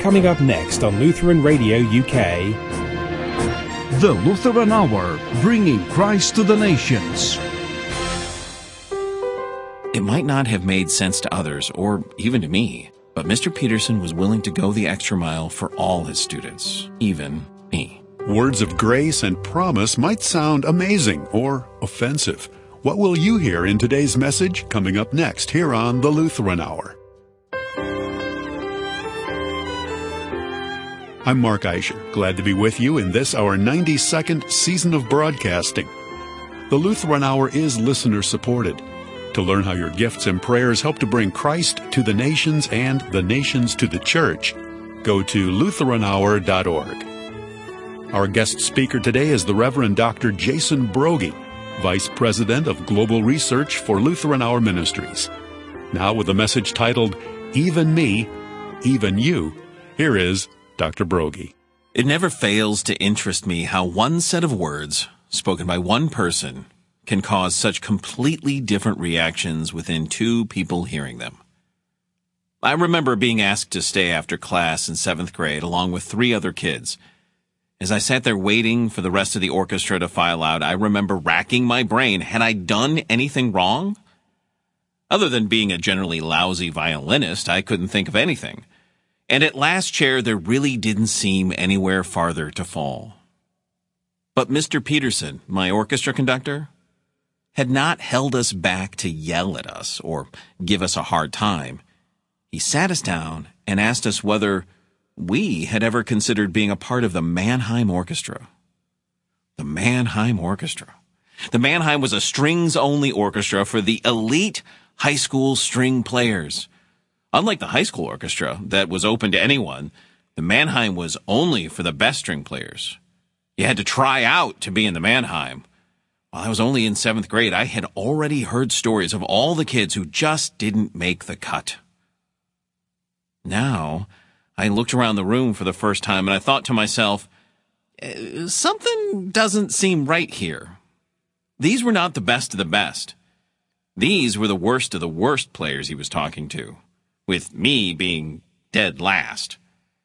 Coming up next on Lutheran Radio UK. The Lutheran Hour, bringing Christ to the nations. It might not have made sense to others, or even to me, but Mr. Peterson was willing to go the extra mile for all his students, even me. Words of grace and promise might sound amazing or offensive. What will you hear in today's message coming up next here on the Lutheran Hour? I'm Mark Eicher, glad to be with you in this, our 92nd season of broadcasting. The Lutheran Hour is listener-supported. To learn how your gifts and prayers help to bring Christ to the nations and the nations to the church, go to LutheranHour.org. Our guest speaker today is the Reverend Dr. Jason Broggi, Vice President of Global Research for Lutheran Hour Ministries. Now with a message titled, Even Me, Even You, here is Dr. Broggi. It never fails to interest me how one set of words, spoken by one person, can cause such completely different reactions within two people hearing them. I remember being asked to stay after class in 7th grade along with 3 other kids. As I sat there waiting for the rest of the orchestra to file out, I remember racking my brain. Had I done anything wrong? Other than being a generally lousy violinist, I couldn't think of anything. And at last chair, there really didn't seem anywhere farther to fall. But Mr. Peterson, my orchestra conductor, had not held us back to yell at us or give us a hard time. He sat us down and asked us whether we had ever considered being a part of the Mannheim Orchestra. The Mannheim Orchestra. The Mannheim was a strings-only orchestra for the elite high school string players. Unlike the high school orchestra that was open to anyone, the Mannheim was only for the best string players. You had to try out to be in the Mannheim. While I was only in 7th grade, I had already heard stories of all the kids who just didn't make the cut. Now, I looked around the room for the first time and I thought to myself, something doesn't seem right here. These were not the best of the best. These were the worst of the worst players he was talking to, with me being dead last.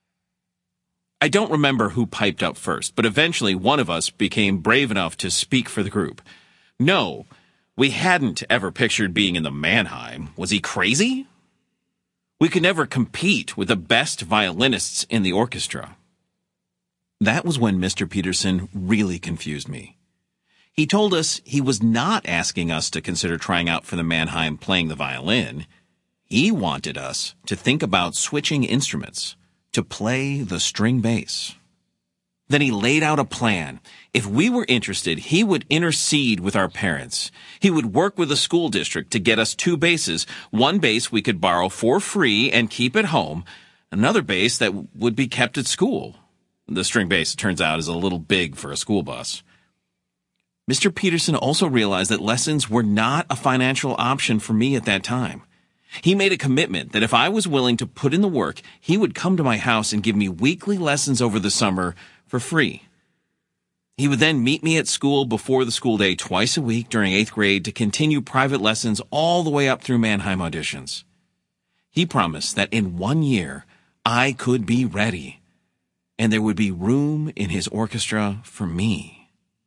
I don't remember who piped up first, but eventually one of us became brave enough to speak for the group. No, we hadn't ever pictured being in the Mannheim. Was he crazy? We could never compete with the best violinists in the orchestra. That was when Mr. Peterson really confused me. He told us he was not asking us to consider trying out for the Mannheim playing the violin. He wanted us to think about switching instruments, to play the string bass. Then he laid out a plan. If we were interested, he would intercede with our parents. He would work with the school district to get us 2 basses, one bass we could borrow for free and keep at home, another bass that would be kept at school. The string bass, it turns out, is a little big for a school bus. Mr. Peterson also realized that lessons were not a financial option for me at that time. He made a commitment that if I was willing to put in the work, he would come to my house and give me weekly lessons over the summer for free. He would then meet me at school before the school day twice a week during 8th grade to continue private lessons all the way up through Mannheim auditions. He promised that in 1 year, I could be ready, and there would be room in his orchestra for me.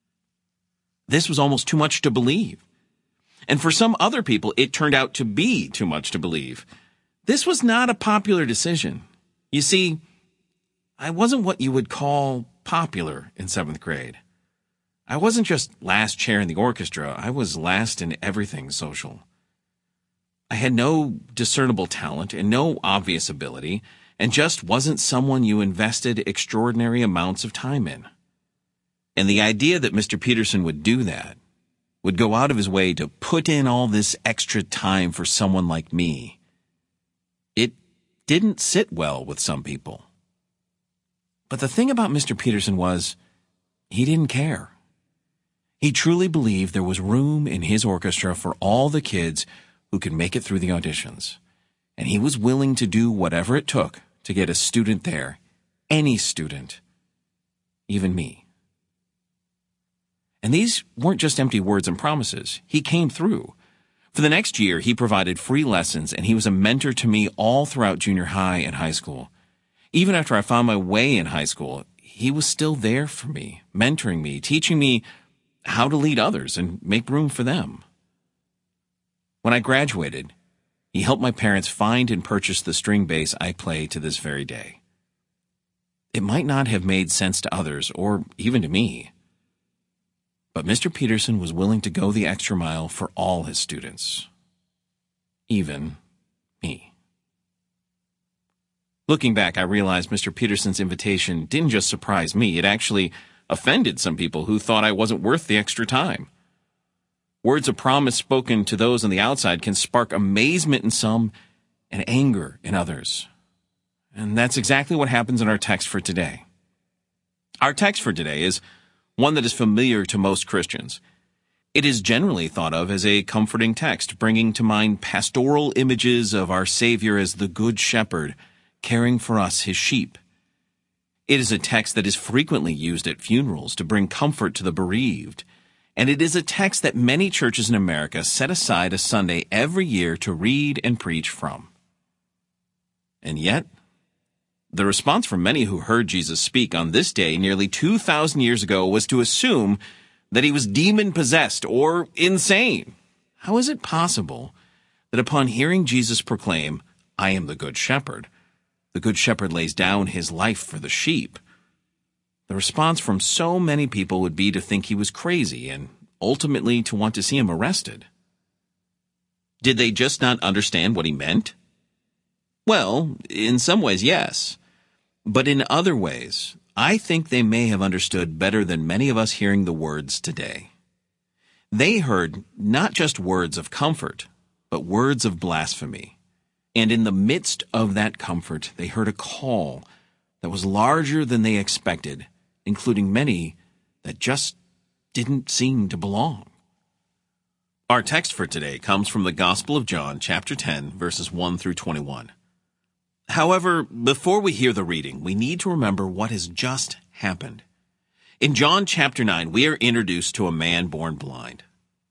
This was almost too much to believe. And for some other people, it turned out to be too much to believe. This was not a popular decision. You see, I wasn't what you would call popular in 7th grade. I wasn't just last chair in the orchestra. I was last in everything social. I had no discernible talent and no obvious ability, and just wasn't someone you invested extraordinary amounts of time in. And the idea that Mr. Peterson would do that, would go out of his way to put in all this extra time for someone like me, it didn't sit well with some people. But the thing about Mr. Peterson was, he didn't care. He truly believed there was room in his orchestra for all the kids who could make it through the auditions. And he was willing to do whatever it took to get a student there, any student, even me. And these weren't just empty words and promises. He came through. For the next year, he provided free lessons, and he was a mentor to me all throughout junior high and high school. Even after I found my way in high school, he was still there for me, mentoring me, teaching me how to lead others and make room for them. When I graduated, he helped my parents find and purchase the string bass I play to this very day. It might not have made sense to others, or even to me, but Mr. Peterson was willing to go the extra mile for all his students, even me. Looking back, I realized Mr. Peterson's invitation didn't just surprise me, it actually offended some people who thought I wasn't worth the extra time. Words of promise spoken to those on the outside can spark amazement in some and anger in others. And that's exactly what happens in our text for today. Our text for today is one that is familiar to most Christians. It is generally thought of as a comforting text, bringing to mind pastoral images of our Savior as the Good Shepherd, caring for us, his sheep. It is a text that is frequently used at funerals to bring comfort to the bereaved, and it is a text that many churches in America set aside a Sunday every year to read and preach from. And yet, the response from many who heard Jesus speak on this day nearly 2,000 years ago was to assume that he was demon-possessed or insane. How is it possible that upon hearing Jesus proclaim, "I am the Good Shepherd," the Good Shepherd lays down his life for the sheep? The response from so many people would be to think he was crazy and ultimately to want to see him arrested. Did they just not understand what he meant? Well, in some ways, yes. But in other ways, I think they may have understood better than many of us hearing the words today. They heard not just words of comfort, but words of blasphemy. And in the midst of that comfort, they heard a call that was larger than they expected, including many that just didn't seem to belong. Our text for today comes from the Gospel of John, chapter 10, verses 1 through 21. However, before we hear the reading, we need to remember what has just happened. In John chapter 9, we are introduced to a man born blind.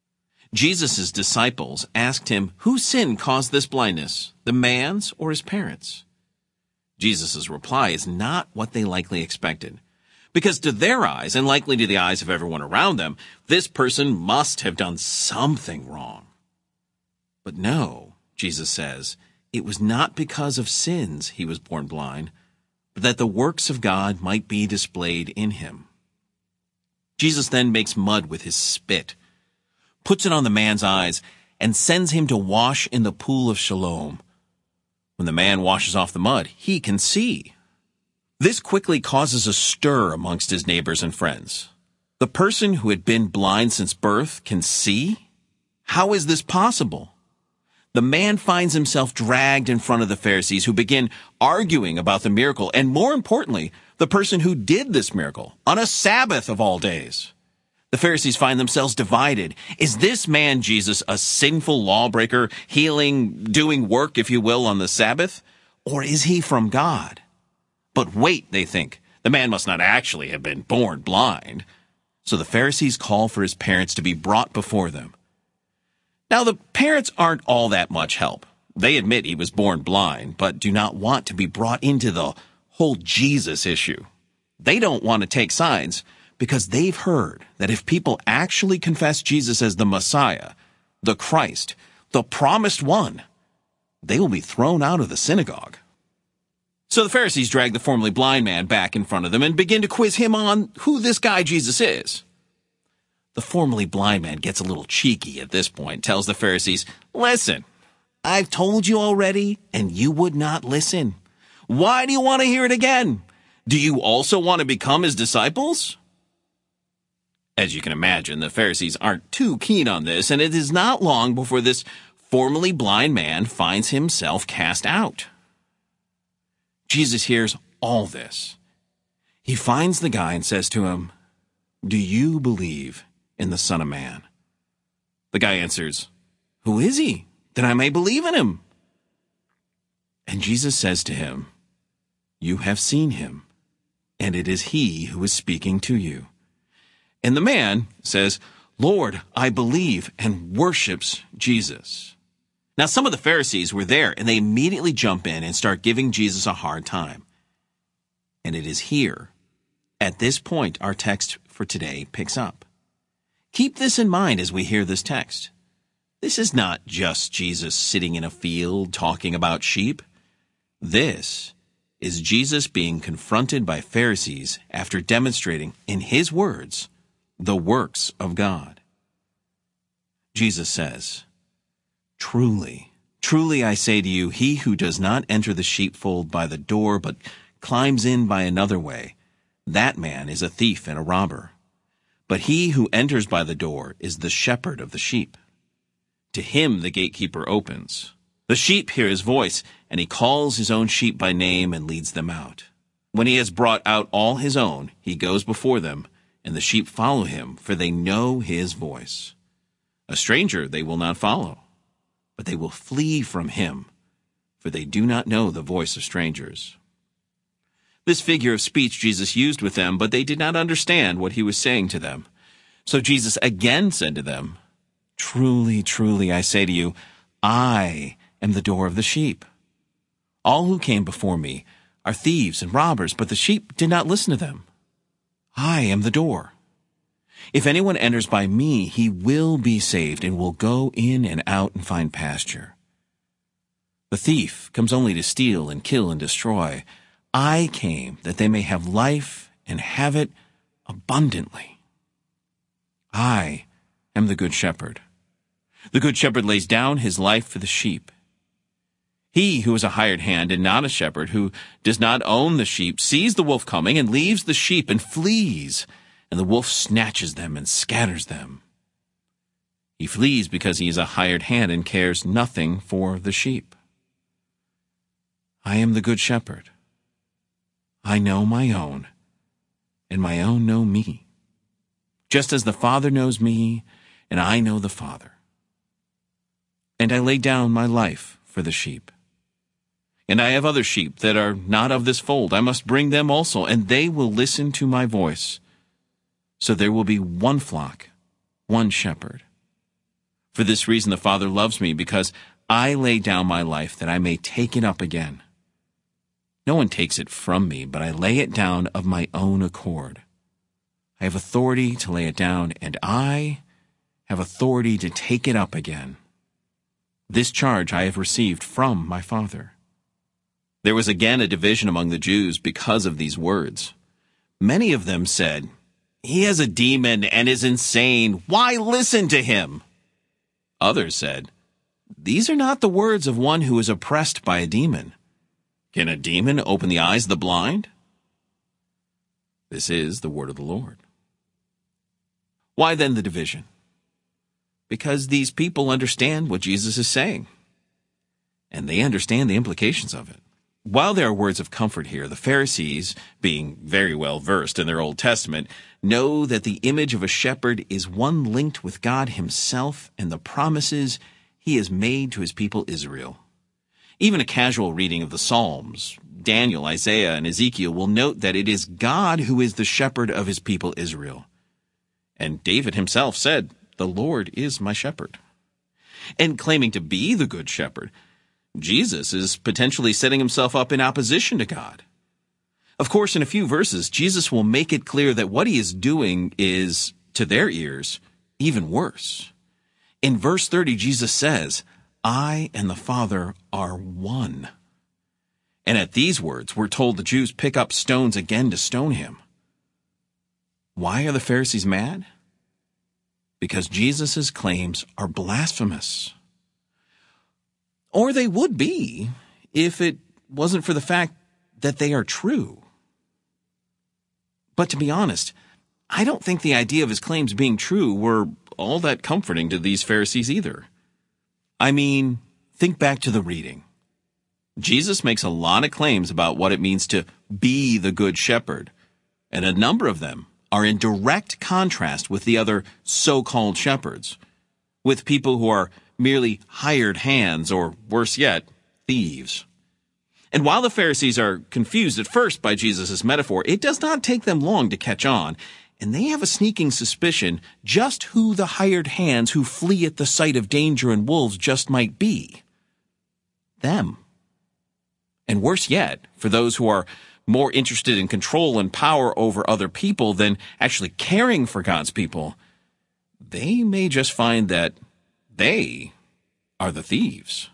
Jesus' disciples asked him, whose sin caused this blindness, the man's or his parents'? Jesus' reply is not what they likely expected, because to their eyes, and likely to the eyes of everyone around them, this person must have done something wrong. But no, Jesus says, it was not because of sins he was born blind, but that the works of God might be displayed in him. Jesus then makes mud with his spit, puts it on the man's eyes, and sends him to wash in the pool of Siloam. When the man washes off the mud, he can see. This quickly causes a stir amongst his neighbors and friends. The person who had been blind since birth can see? How is this possible? The man finds himself dragged in front of the Pharisees, who begin arguing about the miracle, and more importantly, the person who did this miracle on a Sabbath of all days. The Pharisees find themselves divided. Is this man Jesus a sinful lawbreaker, healing, doing work, if you will, on the Sabbath? Or is he from God? But wait, they think, the man must not actually have been born blind. So the Pharisees call for his parents to be brought before them. Now, the parents aren't all that much help. They admit he was born blind, but do not want to be brought into the whole Jesus issue. They don't want to take sides because they've heard that if people actually confess Jesus as the Messiah, the Christ, the promised one, they will be thrown out of the synagogue. So the Pharisees drag the formerly blind man back in front of them and begin to quiz him on who this guy Jesus is. The formerly blind man gets a little cheeky at this point, tells the Pharisees, listen, I've told you already, and you would not listen. Why do you want to hear it again? Do you also want to become his disciples? As you can imagine, the Pharisees aren't too keen on this, and it is not long before this formerly blind man finds himself cast out. Jesus hears all this. He finds the guy and says to him, do you believe in the Son of Man? The guy answers, who is he, that I may believe in him? And Jesus says to him, you have seen him, and it is he who is speaking to you. And the man says, Lord, I believe, and worships Jesus. Now some of the Pharisees were there, and they immediately jump in and start giving Jesus a hard time. And it is here, at this point, our text for today picks up. Keep this in mind as we hear this text. This is not just Jesus sitting in a field talking about sheep. This is Jesus being confronted by Pharisees after demonstrating, in his words, the works of God. Jesus says, "Truly, truly I say to you, he who does not enter the sheepfold by the door, but climbs in by another way, that man is a thief and a robber. But he who enters by the door is the shepherd of the sheep. To him the gatekeeper opens. The sheep hear his voice, and he calls his own sheep by name and leads them out. When he has brought out all his own, he goes before them, and the sheep follow him, for they know his voice. A stranger they will not follow, but they will flee from him, for they do not know the voice of strangers." This figure of speech Jesus used with them, but they did not understand what he was saying to them. So Jesus again said to them, "Truly, truly, I say to you, I am the door of the sheep. All who came before me are thieves and robbers, but the sheep did not listen to them. I am the door. If anyone enters by me, he will be saved and will go in and out and find pasture. The thief comes only to steal and kill and destroy. I came that they may have life and have it abundantly. I am the good shepherd. The good shepherd lays down his life for the sheep. He who is a hired hand and not a shepherd, who does not own the sheep, sees the wolf coming and leaves the sheep and flees, and the wolf snatches them and scatters them. He flees because he is a hired hand and cares nothing for the sheep. I am the good shepherd. I know my own, and my own know me, just as the Father knows me, and I know the Father. And I lay down my life for the sheep. And I have other sheep that are not of this fold. I must bring them also, and they will listen to my voice. So there will be one flock, one shepherd. For this reason the Father loves me, because I lay down my life that I may take it up again. No one takes it from me, but I lay it down of my own accord. I have authority to lay it down, and I have authority to take it up again. This charge I have received from my Father." There was again a division among the Jews because of these words. Many of them said, "He has a demon and is insane. Why listen to him?" Others said, "These are not the words of one who is oppressed by a demon. Can a demon open the eyes of the blind?" This is the word of the Lord. Why then the division? Because these people understand what Jesus is saying, and they understand the implications of it. While there are words of comfort here, the Pharisees, being very well versed in their Old Testament, know that the image of a shepherd is one linked with God himself and the promises he has made to his people Israel. Even a casual reading of the Psalms, Daniel, Isaiah, and Ezekiel will note that it is God who is the shepherd of his people Israel. And David himself said, "The Lord is my shepherd." And claiming to be the good shepherd, Jesus is potentially setting himself up in opposition to God. Of course, in a few verses, Jesus will make it clear that what he is doing is, to their ears, even worse. In verse 30, Jesus says, "I and the Father are one." And at these words, we're told the Jews pick up stones again to stone him. Why are the Pharisees mad? Because Jesus' claims are blasphemous. Or they would be if it wasn't for the fact that they are true. But to be honest, I don't think the idea of his claims being true were all that comforting to these Pharisees either. I mean, think back to the reading. Jesus makes a lot of claims about what it means to be the good shepherd, and a number of them are in direct contrast with the other so-called shepherds, with people who are merely hired hands, or worse yet, thieves. And while the Pharisees are confused at first by Jesus' metaphor, it does not take them long to catch on, and they have a sneaking suspicion just who the hired hands who flee at the sight of danger and wolves just might be. Them. And worse yet, for those who are more interested in control and power over other people than actually caring for God's people, they may just find that they are the thieves.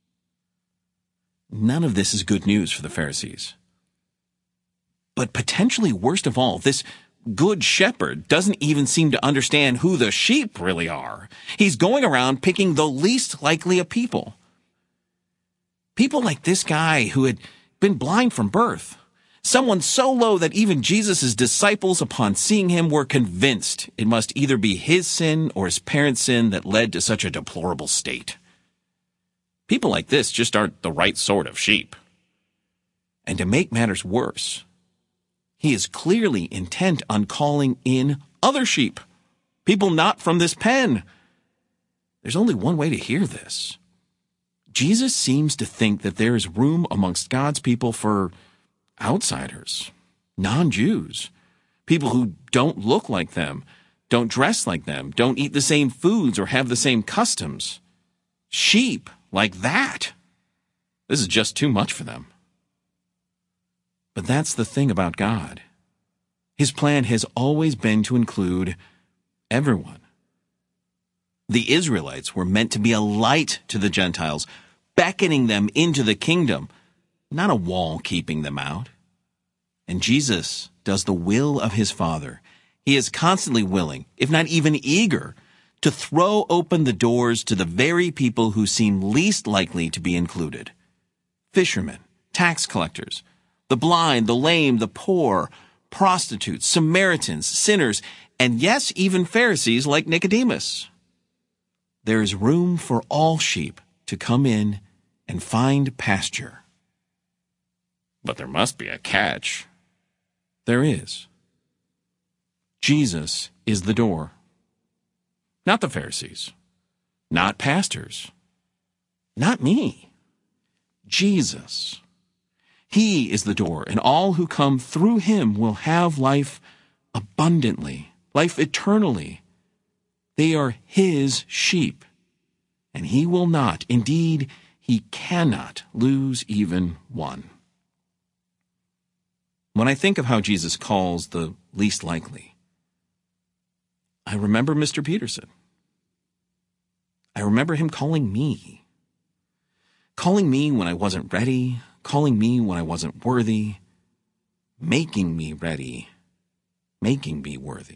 None of this is good news for the Pharisees. But potentially worst of all, this good shepherd doesn't even seem to understand who the sheep really are. He's going around picking the least likely of people. People like this guy who had been blind from birth. Someone so low that even Jesus' disciples, upon seeing him, were convinced it must either be his sin or his parents' sin that led to such a deplorable state. People like this just aren't the right sort of sheep. And to make matters worse, he is clearly intent on calling in other sheep, people not from this pen. There's only one way to hear this. Jesus seems to think that there is room amongst God's people for outsiders, non-Jews, people who don't look like them, don't dress like them, don't eat the same foods or have the same customs. Sheep like that. This is just too much for them. But that's the thing about God. His plan has always been to include everyone. The Israelites were meant to be a light to the Gentiles, beckoning them into the kingdom, not a wall keeping them out. And Jesus does the will of his Father. He is constantly willing, if not even eager, to throw open the doors to the very people who seem least likely to be included. Fishermen, tax collectors, the blind, the lame, the poor, prostitutes, Samaritans, sinners, and yes, even Pharisees like Nicodemus. There is room for all sheep to come in and find pasture. But there must be a catch. There is. Jesus is the door. Not the Pharisees. Not pastors. Not me. Jesus. He is the door, and all who come through him will have life abundantly, life eternally. They are his sheep, and he will not, indeed, he cannot lose even one. When I think of how Jesus calls the least likely, I remember Mr. Peterson. I remember him calling me when I wasn't ready, calling me when I wasn't worthy, making me ready, making me worthy.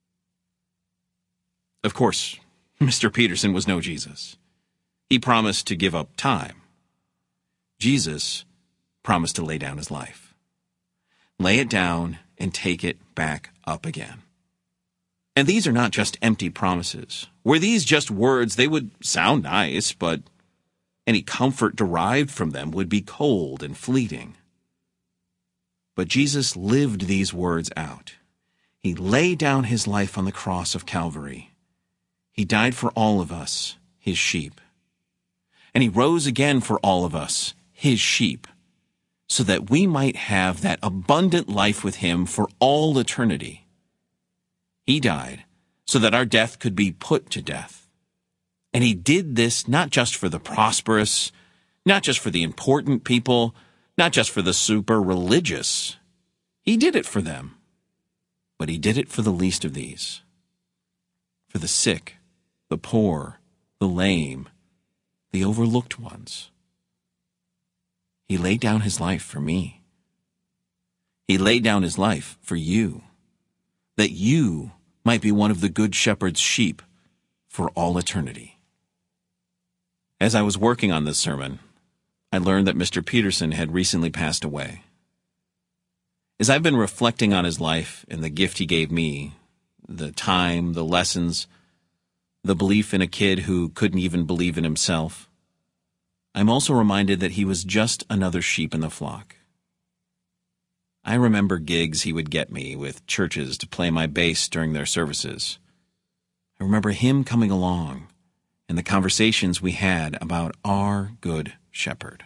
Of course, Mr. Peterson was no Jesus. He promised to give up time. Jesus promised to lay down his life. Lay it down and take it back up again. And these are not just empty promises. Were these just words, they would sound nice, but any comfort derived from them would be cold and fleeting. But Jesus lived these words out. He laid down his life on the cross of Calvary. He died for all of us, his sheep. And he rose again for all of us, his sheep, so that we might have that abundant life with him for all eternity. He died so that our death could be put to death. And he did this not just for the prosperous, not just for the important people, not just for the super religious. He did it for them. But he did it for the least of these. For the sick, the poor, the lame, the overlooked ones. He laid down his life for me. He laid down his life for you, that you might be one of the Good Shepherd's sheep for all eternity. As I was working on this sermon, I learned that Mr. Peterson had recently passed away. As I've been reflecting on his life and the gift he gave me, the time, the lessons, the belief in a kid who couldn't even believe in himself, I'm also reminded that he was just another sheep in the flock. I remember gigs he would get me with churches to play my bass during their services. I remember him coming along and the conversations we had about our Good Shepherd.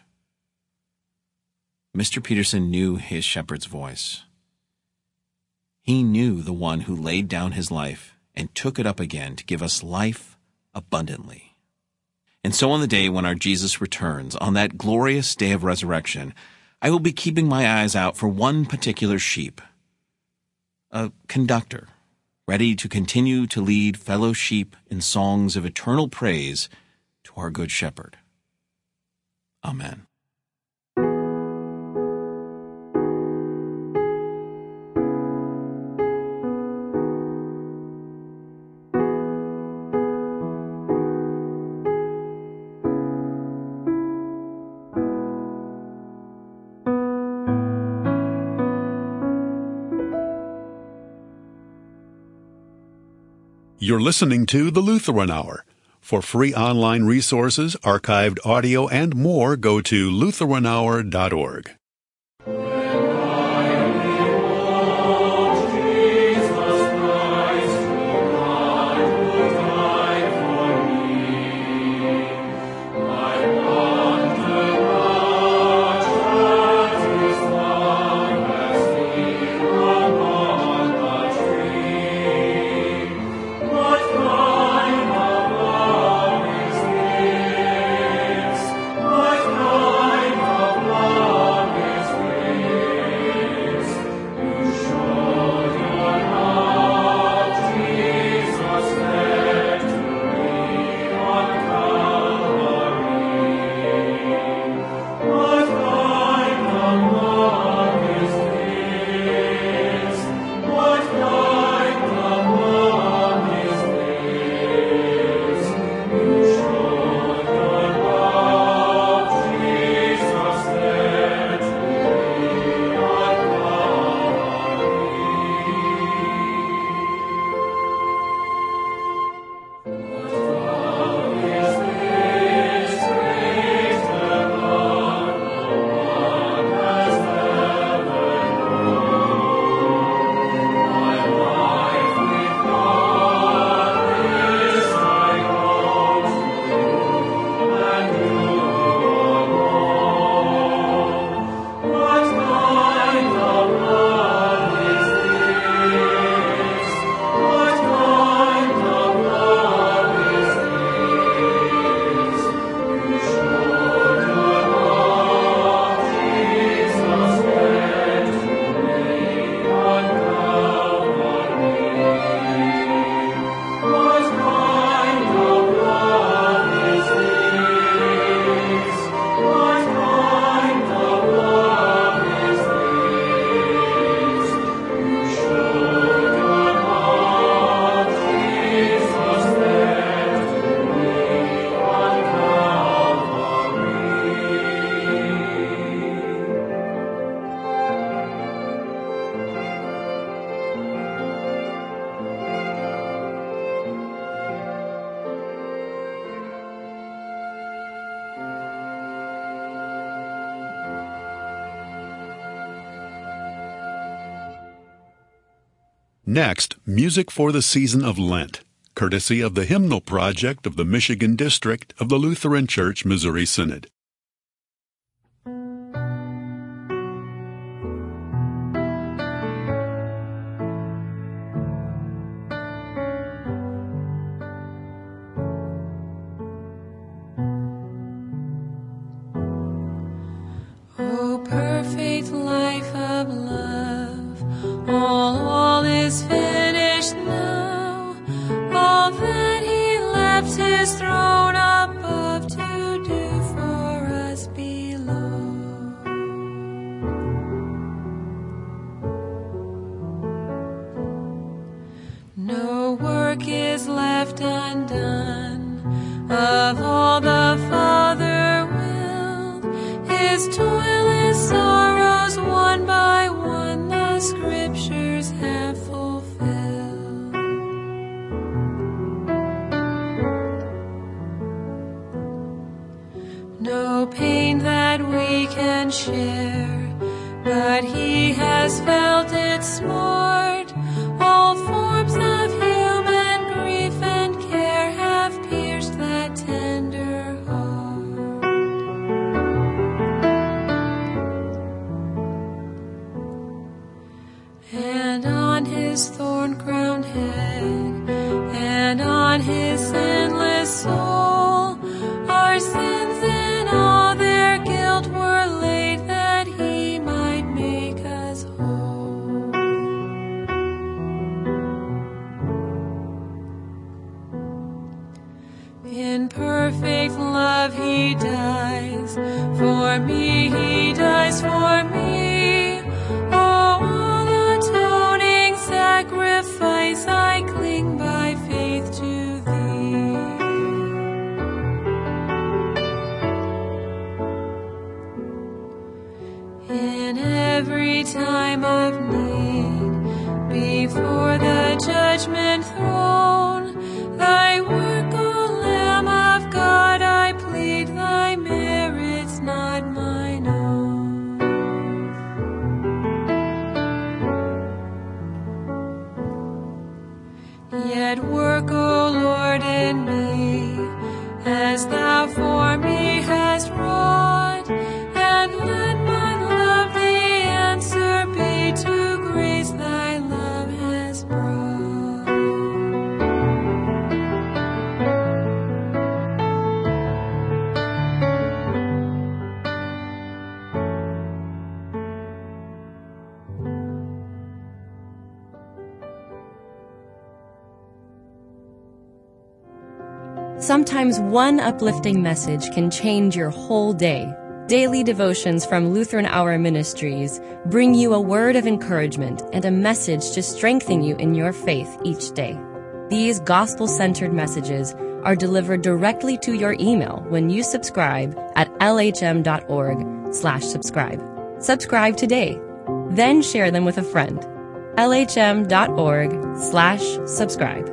Mr. Peterson knew his shepherd's voice. He knew the one who laid down his life and took it up again to give us life abundantly. And so on the day when our Jesus returns, on that glorious day of resurrection, I will be keeping my eyes out for one particular sheep. A conductor, ready to continue to lead fellow sheep in songs of eternal praise to our Good Shepherd. Amen. You're listening to the Lutheran Hour. For free online resources, archived audio, and more, go to lutheranhour.org. Next, music for the season of Lent, courtesy of the Hymnal Project of the Michigan District of the Lutheran Church Missouri Synod. O perfect life of love, all is finished now. All that he left his throne above to do for us below. No work is left undone of all the Father willed. His toil sorrows one by one the Scriptures have fulfilled. No pain that we can share, but he has felt it smart. All forms of human grief and care have pierced that tender heart. And on his thorn-crowned head, and on his sinless soul, our sins and all their guilt were laid, that he in every time of need. Before the judgment throne, thy work, O Lamb of God, I plead thy merits, not mine own. Yet work, O Lord, in me, as thou for me hast wrought, and let my love the answer be to grace thy love has brought. Sometimes one uplifting message can change your whole day. Daily devotions from Lutheran Hour Ministries bring you a word of encouragement and a message to strengthen you in your faith each day. These gospel-centered messages are delivered directly to your email when you subscribe at lhm.org/subscribe. Subscribe today. Then share them with a friend. lhm.org/subscribe.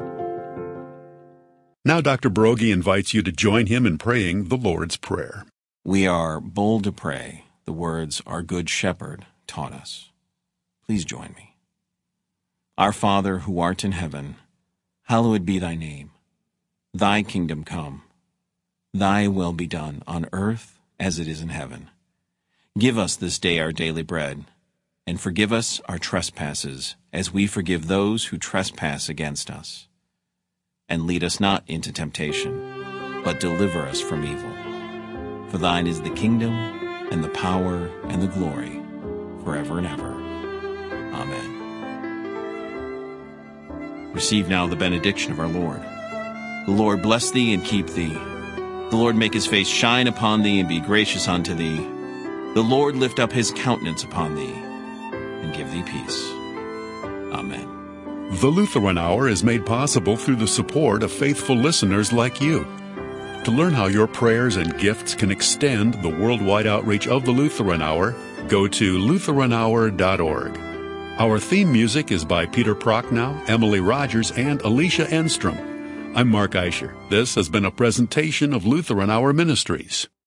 Now Dr. Broggi invites you to join him in praying the Lord's Prayer. We are bold to pray the words our Good Shepherd taught us. Please join me. Our Father, who art in heaven, hallowed be thy name. Thy kingdom come. Thy will be done on earth as it is in heaven. Give us this day our daily bread, and forgive us our trespasses as we forgive those who trespass against us. And lead us not into temptation, but deliver us from evil. For thine is the kingdom, and the power, and the glory, forever and ever. Amen. Receive now the benediction of our Lord. The Lord bless thee and keep thee. The Lord make his face shine upon thee and be gracious unto thee. The Lord lift up his countenance upon thee and give thee peace. Amen. The Lutheran Hour is made possible through the support of faithful listeners like you. To learn how your prayers and gifts can extend the worldwide outreach of the Lutheran Hour, go to LutheranHour.org. Our theme music is by Peter Prochnow, Emily Rogers, and Alicia Enstrom. I'm Mark Eicher. This has been a presentation of Lutheran Hour Ministries.